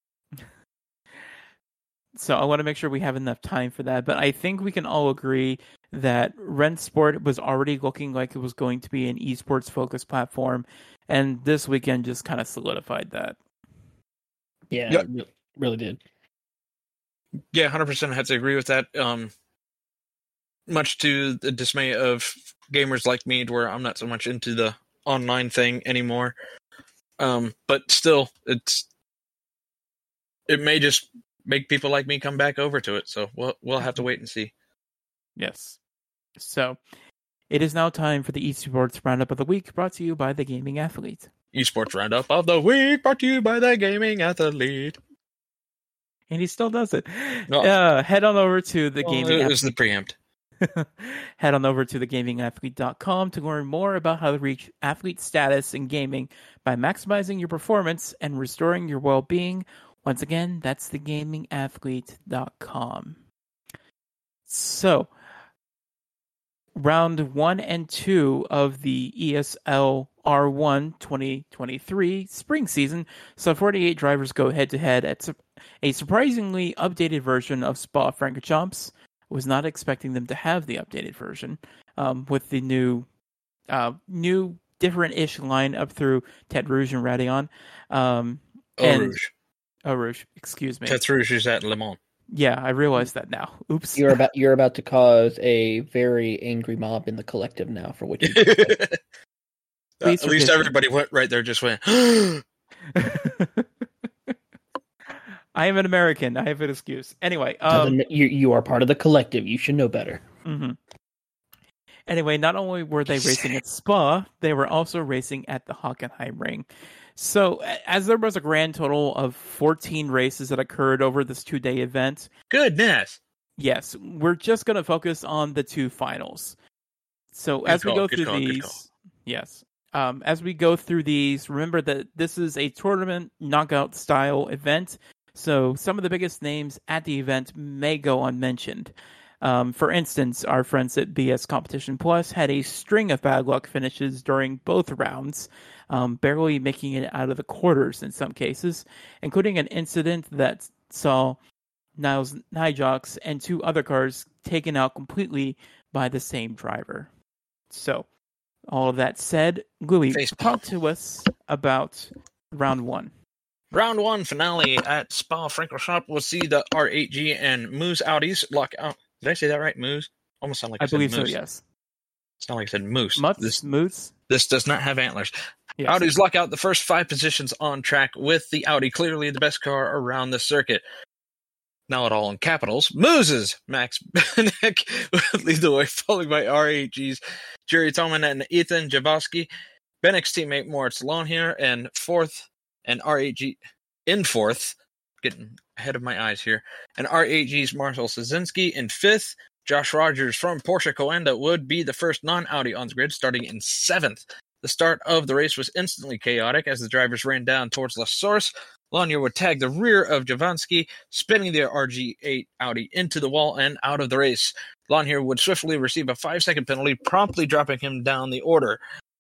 So I want to make sure we have enough time for that. But I think we can all agree that Rensport was already looking like it was going to be an esports focused platform, and this weekend just kind of solidified that. Yeah, yep. it really did. Yeah, one hundred percent I have to agree with that. Um, much to the dismay of gamers like me, where I'm not so much into the online thing anymore. Um, but still, it's it may just make people like me come back over to it. So we'll we'll have to wait and see. Yes. So it is now time for the esports roundup of the week, brought to you by the Gaming Athlete. Esports roundup of the week, brought to you by the Gaming Athlete. And he still does it. No. Uh, head on over to the well, Gaming It was the preempt. Head on over to the gaming athlete dot com to learn more about how to reach athlete status in gaming by maximizing your performance and restoring your well-being. Once again, that's the gaming athlete dot com. So, round one and two of the E S L R one twenty twenty-three spring season saw forty-eight drivers go head-to-head at a surprisingly updated version of Spa-Francorchamps. I was not expecting them to have the updated version um, with the new, uh, new different-ish line up through Tete Rouge and Radeon. Um, Eau and, Rouge. Eau Rouge, excuse me. Tete Rouge is at Le Mans. Yeah, I realize that now. Oops. You're about you're about to cause a very angry mob in the collective now for what you did. uh, At least everybody went right there, just went. I am an American. I have an excuse. Anyway, um, you you are part of the collective. You should know better. Mm-hmm. Anyway, not only were they racing at Spa, they were also racing at the Hockenheim Ring. So, as there was a grand total of fourteen races that occurred over this two-day event. Goodness! Yes, we're just going to focus on the two finals. So, good as we call, go through call, these, yes, um, as we go through these, remember that this is a tournament knockout style event. So some of the biggest names at the event may go unmentioned. Um, for instance, our friends at B S Competition Plus had a string of bad luck finishes during both rounds, um, barely making it out of the quarters in some cases, including an incident that saw Niles Nijox and two other cars taken out completely by the same driver. So, all of that said, Louis, talk to us about round one. Round one finale at Spa-Francorchamps. We'll see the R eight G and Moose Audis lock out. Did I say that right? Moose? Almost sound like I, I said believe moose. so, yes. Sound like I said moose. Mutts, this, moose? This does not have antlers. Yes. Audis lock out the first five positions on track with the Audi clearly the best car around the circuit. Now it all in capitals. Mooses! Max Bennick would lead the way, followed by R eight G's Jerry Tolman and Ethan Jabowski. Bennick's teammate Moritz Lohnhier and fourth, and R eight G in fourth. Getting ahead of my eyes here. And R eight G's Marcel Szynski in fifth. Josh Rogers from Porsche Coanda would be the first non-Audi on the grid, starting in seventh. The start of the race was instantly chaotic as the drivers ran down towards La Source. Lohnhier would tag the rear of Jovanski, spinning the R G eight Audi into the wall and out of the race. Lohnhier would swiftly receive a five-second penalty, promptly dropping him down the order.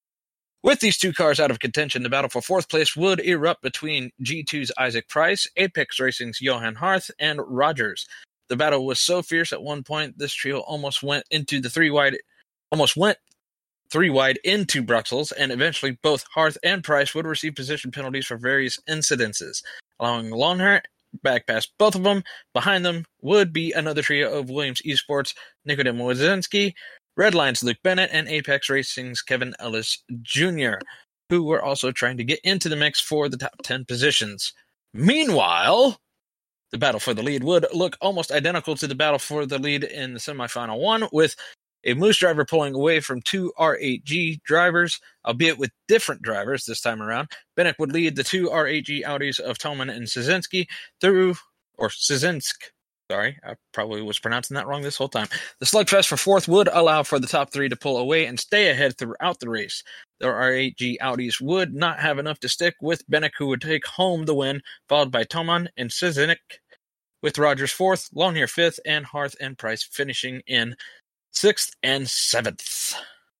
With these two cars out of contention, the battle for fourth place would erupt between G two's Isaac Price, Apex Racing's Johan Harth, and Rogers. The battle was so fierce at one point, this trio almost went into the three wide, almost went three wide into Bruxelles, and eventually both Harth and Price would receive position penalties for various incidences, allowing Lohnhier back past both of them. Behind them would be another trio of Williams Esports, Nikodem Wozinski, Redline's Luke Bennett, and Apex Racing's Kevin Ellis Junior, who were also trying to get into the mix for the top ten positions. Meanwhile, the battle for the lead would look almost identical to the battle for the lead in the semifinal one, with a Moose driver pulling away from two R eight G drivers, albeit with different drivers this time around. Bennett would lead the two R eight G Audis of Tolman and Szynski through, or Szynsk, sorry, I probably was pronouncing that wrong this whole time. The slugfest for fourth would allow for the top three to pull away and stay ahead throughout the race. The R eight G Audis would not have enough to stick, with Bennett who would take home the win, followed by Tolman and Szynsk, with Rogers fourth, Lohnhier fifth, and Harth and Price finishing in sixth and seventh.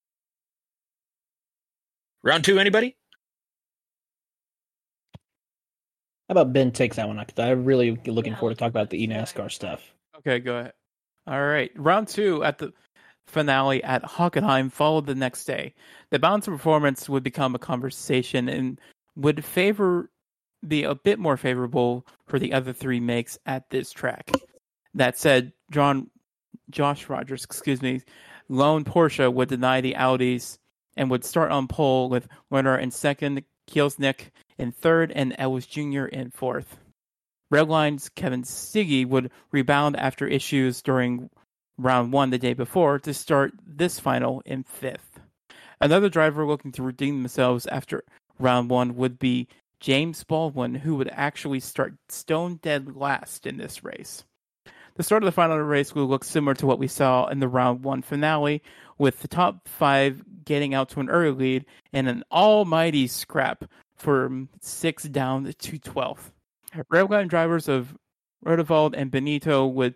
Round two, anybody? How about Ben takes that one? Because I'm really looking forward to talk about the eNASCAR stuff. Okay, go ahead. All right. Round two at the finale at Hockenheim followed the next day. The balance of performance would become a conversation and would favor be a bit more favorable for the other three makes at this track. That said, John Josh Rogers, excuse me, lone Porsche would deny the Audis and would start on pole with Werner in second, Kielsnick in third, and Ellis Junior in fourth. Redline's Kevin Siggy would rebound after issues during round one the day before to start this final in fifth. Another driver looking to redeem themselves after round one would be James Baldwin, who would actually start stone dead last in this race. The start of the final race will look similar to what we saw in the round one finale, with the top five getting out to an early lead and an almighty scrap from six down to twelfth. Railgun drivers of Rodewald and Benito would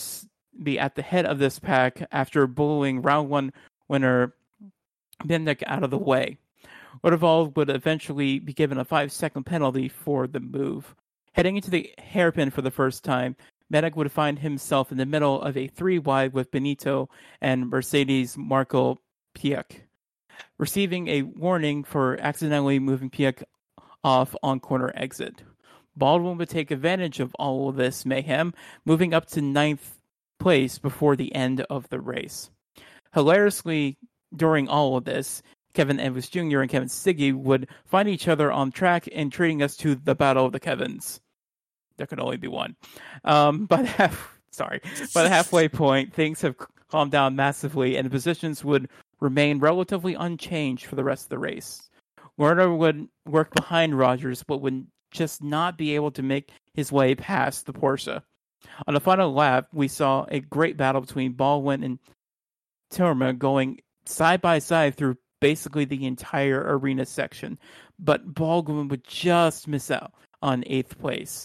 be at the head of this pack after bullying round one winner Bennick out of the way. Rodewald would eventually be given a five-second penalty for the move. Heading into the hairpin for the first time, Bennick would find himself in the middle of a three-wide with Benito and Mercedes Marco Piech, receiving a warning for accidentally moving Piech off on corner exit. Baldwin would take advantage of all of this mayhem, moving up to ninth place before the end of the race. Hilariously, during all of this, Kevin Ellis Junior and Kevin Siggy would find each other on track and treating us to the Battle of the Kevins. There could only be one. Um, by the half, sorry, by the halfway point, things have calmed down massively, and the positions would remain relatively unchanged for the rest of the race. Werner would work behind Rogers, but would just not be able to make his way past the Porsche. On the final lap, we saw a great battle between Baldwin and Timmerman going side by side through basically the entire arena section, but Baldwin would just miss out on eighth place.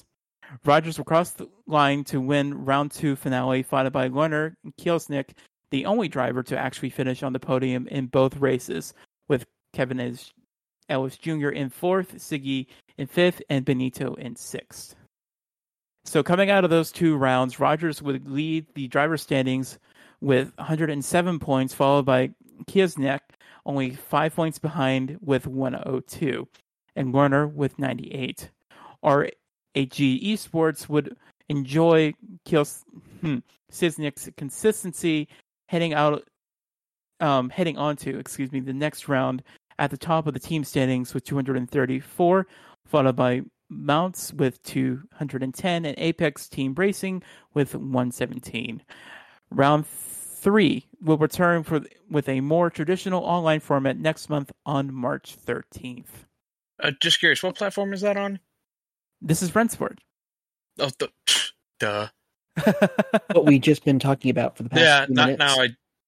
Rogers will cross the line to win round two finale, followed by Lerner and Kielznick, the only driver to actually finish on the podium in both races, with Kevin Ellis Junior in fourth, Siggy in fifth, and Benito in sixth. So coming out of those two rounds, Rogers would lead the driver standings with one hundred seven points, followed by Kielznick, only five points behind with one oh two, and Lerner with ninety-eight. R H G Esports would enjoy Kielznick's hmm, consistency heading out, um, heading onto, excuse me, the next round at the top of the team standings with two hundred thirty-four, followed by Mounts with two hundred ten, and Apex Team Racing with one seventeen. Round three will return for with a more traditional online format next month on March thirteenth. Uh, just curious, what platform is that on? This is Rennsport. Oh, the, duh. What we just been talking about for the past Yeah, few not minutes. now. I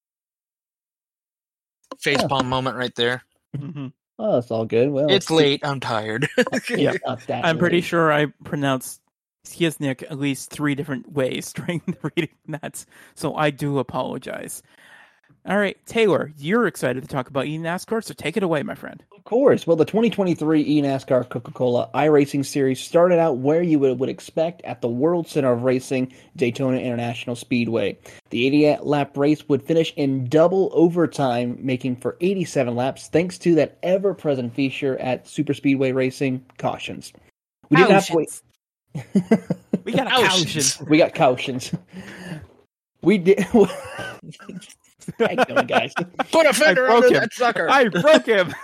facepalm oh. moment right there. Mm-hmm. Oh, it's all good. Well, it's late. I'm tired. Yeah, not that I'm pretty late. sure I pronounced Kielznick at least three different ways during the reading that, so I do apologize. All right, Taylor, you're excited to talk about eNASCAR, so take it away, my friend. Of course. Well, the twenty twenty-three eNASCAR Coca-Cola iRacing Series started out where you would, would expect at the World Center of Racing, Daytona International Speedway. The eighty-eight lap race would finish in double overtime, making for eighty-seven laps, thanks to that ever-present feature at Super Speedway Racing, cautions. We didn't have to wait. We got a caution. We got cautions. We did. How you doing, guys? Put a fender under him. That sucker. I broke him.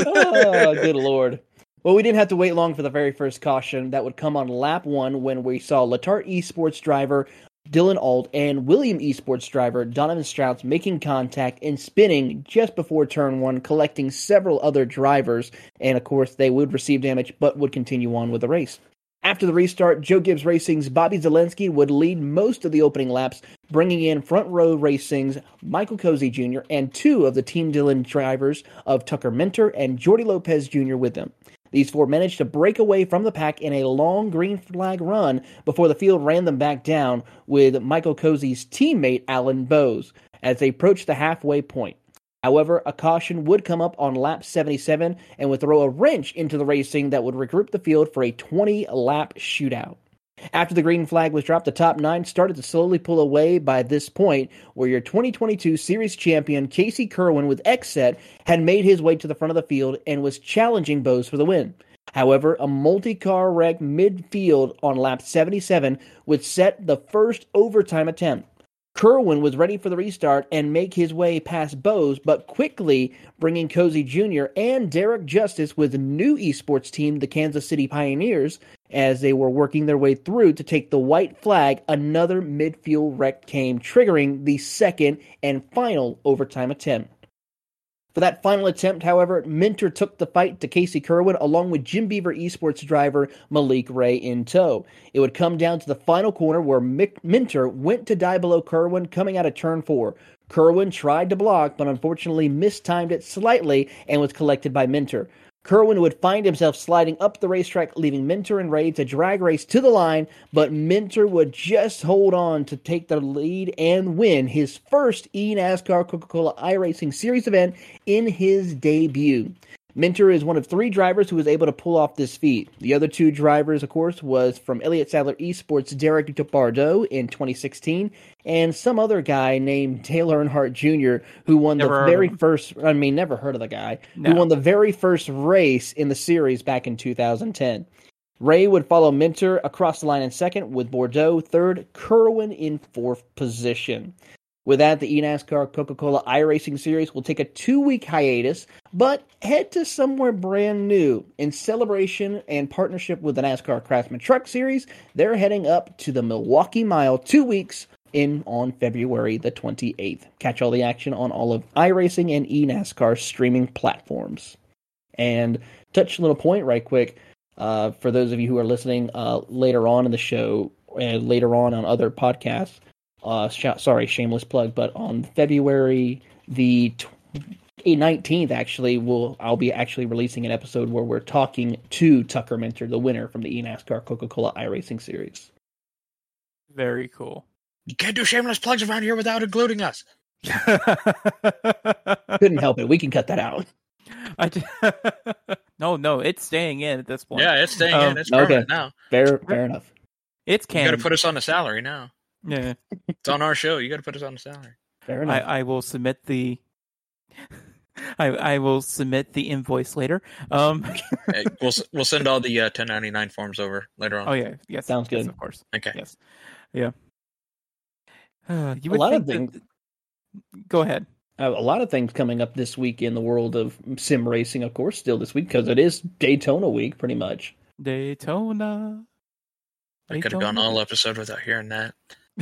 Oh, good Lord. Well, we didn't have to wait long for the very first caution. That would come on lap one when we saw Letart Esports driver Dylan Ault and William Esports driver Donovan Strauss making contact and spinning just before turn one, collecting several other drivers. And, of course, they would receive damage but would continue on with the race. After the restart, Joe Gibbs Racing's Bobby Zelensky would lead most of the opening laps, bringing in Front Row Racing's Michael Cozy Junior and two of the Team Dillon drivers of Tucker Minter and Jordy Lopez Junior with them. These four managed to break away from the pack in a long green flag run before the field ran them back down with Michael Cozy's teammate Alan Bowes as they approached the halfway point. However, a caution would come up on lap seventy-seven and would throw a wrench into the racing that would regroup the field for a twenty-lap shootout. After the green flag was dropped, the top nine started to slowly pull away by this point, where your twenty twenty-two Series champion Casey Kerwin with X set had made his way to the front of the field and was challenging Bowes for the win. However, a multi-car wreck midfield on lap seventy-seven would set the first overtime attempt. Kerwin was ready for the restart and make his way past Bowes, but quickly bringing Cozy Junior and Derek Justice with a new esports team, the Kansas City Pioneers, as they were working their way through to take the white flag. Another midfield wreck came, triggering the second and final overtime attempt. For that final attempt, however, Minter took the fight to Casey Kerwin along with Jim Beaver Esports driver Malik Ray in tow. It would come down to the final corner where Mick Minter went to die below Kerwin coming out of turn four. Kerwin tried to block, but unfortunately mistimed it slightly and was collected by Minter. Kerwin would find himself sliding up the racetrack, leaving Minter and Ray to drag race to the line, but Minter would just hold on to take the lead and win his first eNASCAR Coca-Cola iRacing Series event in his debut. Minter is one of three drivers who was able to pull off this feat. The other two drivers, of course, was from Elliott Sadler Esports' Derek Bardeau in twenty sixteen, and some other guy named Taylor Earnhardt Junior, who won never the very first, I mean, never heard of the guy, no. who won the very first race in the series back in two thousand ten. Ray would follow Minter across the line in second, with Bordeaux third, Kerwin in fourth position. With that, the eNASCAR Coca-Cola iRacing Series will take a two-week hiatus, but head to somewhere brand new. In celebration and partnership with the NASCAR Craftsman Truck Series, they're heading up to the Milwaukee Mile two weeks in on February the twenty-eighth. Catch all the action on all of iRacing and eNASCAR streaming platforms. And touch a little point right quick, uh, for those of you who are listening uh, later on in the show, and later on on other podcasts, Uh, sh- sorry, shameless plug, but on February the nineteenth, actually, we'll I'll be actually releasing an episode where we're talking to Tucker Minter, the winner from the eNASCAR Coca-Cola iRacing Series. Very cool. You can't do shameless plugs around here without including us. Couldn't help it. We can cut that out. I just, no, no, it's staying in at this point. Yeah, it's staying Um, in. It's permanent okay. now. Fair, fair enough. It's You got canon. to put us on the salary now. Yeah. It's on our show. You got to put us on the salary. Fair I, enough. I will submit the. I I will submit the invoice later. Um. Hey, we'll we'll send all the uh, ten ninety-nine forms over later on. Oh yeah. Yes. Sounds yes, good. of course. Okay. Yes. Yeah. Uh, you A would lot think of things. that- Go ahead. Uh, a lot of things coming up this week in the world of sim racing, of course, still this week, because it is Daytona week, pretty much. Daytona. I could have gone all episode without hearing that.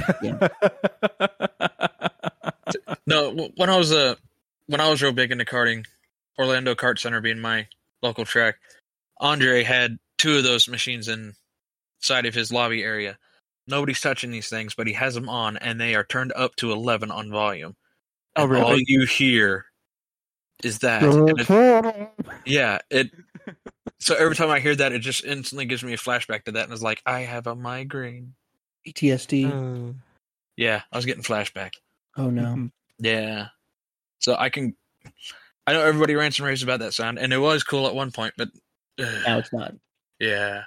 No, w- when I was uh, when I was real big into karting, Orlando Kart Center being my local track, Andre had two of those machines inside of his lobby area. Nobody's touching these things, but he has them on, and they are turned up to eleven on volume. Oh, And really? all you hear is that. And it- yeah, it. So every time I hear that, it just instantly gives me a flashback to that, and it's like, I have a migraine. P T S D. Uh, Yeah, I was getting flashback. Oh no. Yeah. So I can. I know everybody rants and raves about that sound, and it was cool at one point, but. ugh, Now it's not. yeah.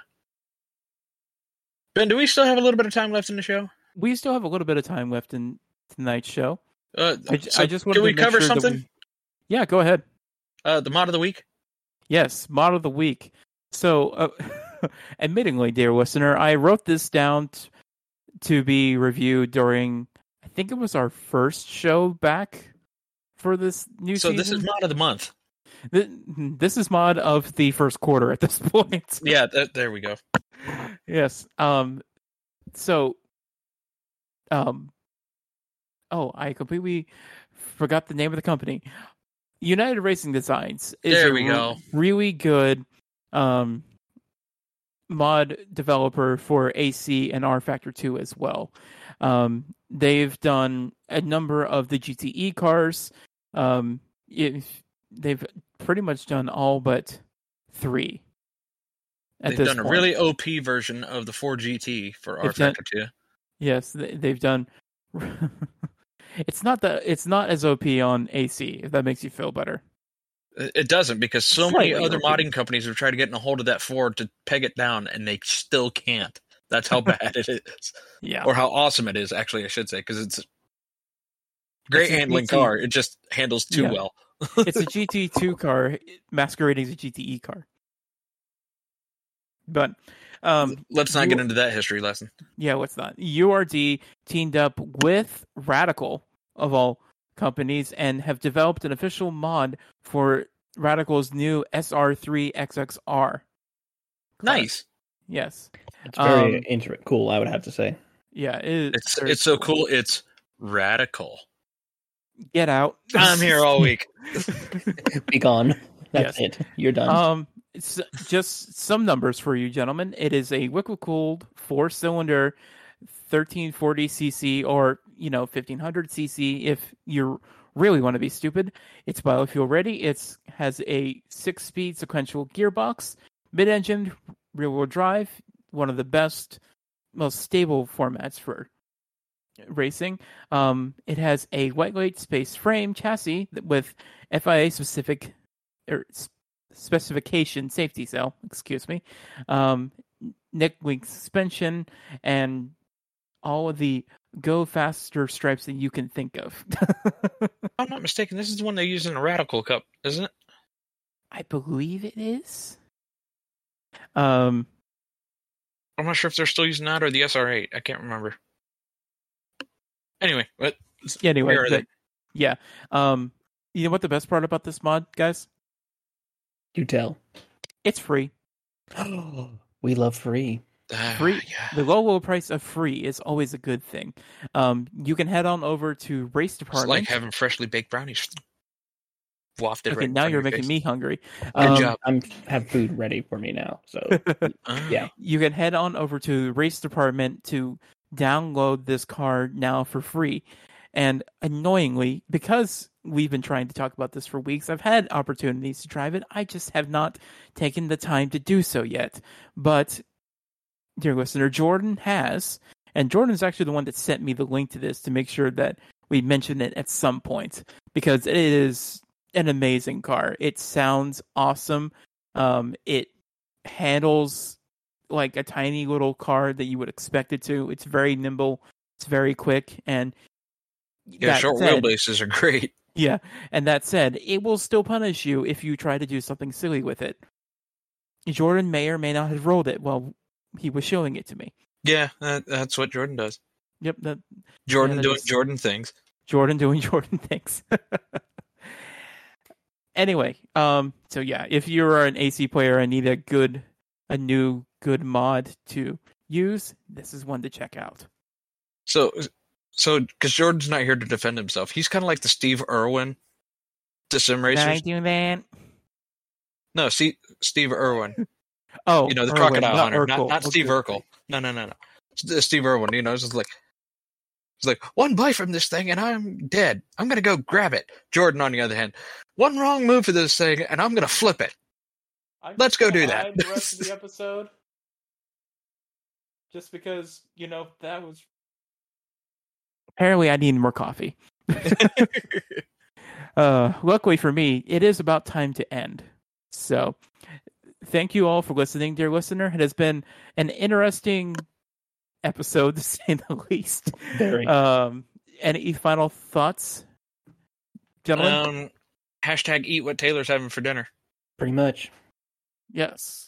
Ben, do we still have a little bit of time left in the show? we still have a little bit of time left in tonight's show. Uh, I, j- so I just wanted can we to make cover sure that something? we- Yeah, go ahead. Uh, the mod of the week? Yes, mod of the week. So, uh, admittingly, dear listener, I wrote this down t- to be reviewed during, I think it was our first show back for this new So season. this is mod of the month. Th- This is mod of the first quarter at this point. Yeah, th- there we go. Yes. Um. So. Um. Oh, I completely forgot the name of the company. United Racing Designs is There a we re- go. really good um mod developer for A C and R Factor two as well. Um, they've done a number of the G T E cars. Um, it, they've pretty much done all but three. At They've this done a point. really O P version of the four G T for R They've done- Factor two. Yes, they- they've done. It's not that it's not as O P on A C. If that makes you feel better. It it doesn't, because so many Slightly other O P. modding companies have tried to get in a hold of that Ford to peg it down, and they still can't. That's how bad it is. Yeah. Or how awesome it is, actually, I should say, because it's a great It's a handling G T. car. It just handles too Yeah. well. It's a G T two car masquerading as a G T E car. But um, Let's not you- get into that history lesson. yeah, what's not? U R D teamed up with Radical, of all companies, and have developed an official mod for Radical's new S R three X X R. Nice. Yes. It's very Um, inter- cool, I would have to say. Yeah. It, It's it's so cool. It's radical. Get out. I'm here all week. Be gone. That's Yes. it. You're done. Um, it's just some numbers for you, gentlemen. It is a liquid-cooled four-cylinder, thirteen forty cc, or you know, fifteen hundred cc if you really want to be stupid. It's biofuel ready. It's has a six-speed sequential gearbox, mid-engine, rear-wheel drive. One of the best, most stable formats for racing. Um, it has a lightweight space frame chassis with F I A specific or s- specification safety cell, excuse me, um, neck link suspension, and all of the go faster stripes that you can think of. If I'm not mistaken, this is the one they use in the Radical Cup, isn't it? I believe it is. Um, I'm not sure if they're still using that or the S R eight. I can't remember. Anyway, but anyway, where are the- they? yeah. Um, you know what the best part about this mod, guys? Do tell. It's free. We love free. Ah, Free. yeah. The low, low price of free is always a good thing. Um, you can head on over to Race It's Department. like having freshly baked brownies wafted Okay, right in now front of you're your making face. me hungry. Good Um, job. I'm have food ready for me now. So Ah. yeah. You can head on over to Race Department to download this card now for free. And annoyingly, because we've been trying to talk about this for weeks. I've had opportunities to drive it. I just have not taken the time to do so yet. But, dear listener, Jordan has. And Jordan's actually the one that sent me the link to this to make sure that we mention it at some point. Because it is an amazing car. It sounds awesome. Um, it handles like a tiny little car that you would expect it to. It's very nimble. It's very quick. And yeah, short said, wheelbases are great. Yeah, and that said, it will still punish you if you try to do something silly with it. Jordan may or may not have rolled it while he was showing it to me. Yeah, that, that's what Jordan does. Yep. That, Jordan yeah, that doing is, Jordan things. Jordan doing Jordan things. Anyway, um, so yeah, if you're an A C player and need a good, a new good mod to use, this is one to check out. So... So, because Jordan's not here to defend himself, he's kind of like the Steve Irwin to sim racers. Can I do that? No, see, Steve Irwin. Oh, you know, the Irwin, crocodile not hunter, Urkel. not, not Steve okay. Urkel. No, no, no, no. Steve Irwin. You know, it's just like it's like one bite from this thing and I'm dead. I'm gonna go grab it. Jordan, on the other hand, one wrong move for this thing and I'm gonna flip it. I'm Let's go do that. The rest of the episode, just because you know that was. Apparently, I need more coffee. uh, luckily for me, it is about time to end. So, thank you all for listening, dear listener. It has been an interesting episode, to say the least. Very. Um, any final thoughts, gentlemen? Um, hashtag eat what Taylor's having for dinner. Pretty much. Yes.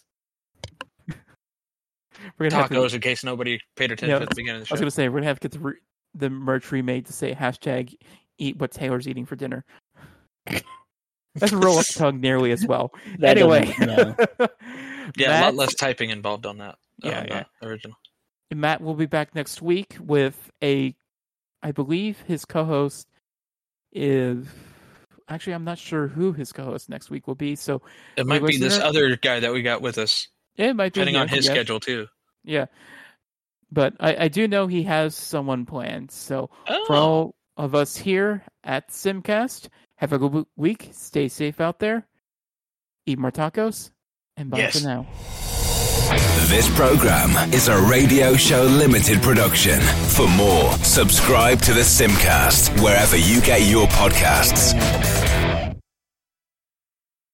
We're gonna Tacos, have to, in case nobody paid attention yeah, at the beginning of the show. I was going to say, we're going to have to get the, re- the merch remade to say hashtag eat what Taylor's eating for dinner. Doesn't roll off the tongue nearly as well. That anyway. No. Yeah, Matt, a lot less typing involved on that. Yeah, on yeah. The original. Matt will be back next week with a, I believe his co-host is, actually I'm not sure who his co-host next week will be. So it might be listener, this other guy that we got with us. It might be depending him, on his yeah. schedule too. Yeah. But I, I do know he has someone planned. So Oh. for all of us here at Simcast, have a good week. Stay safe out there. Eat more tacos. And bye Yes. for now. This program is a Radio Show Limited production. For more, subscribe to the Simcast wherever you get your podcasts.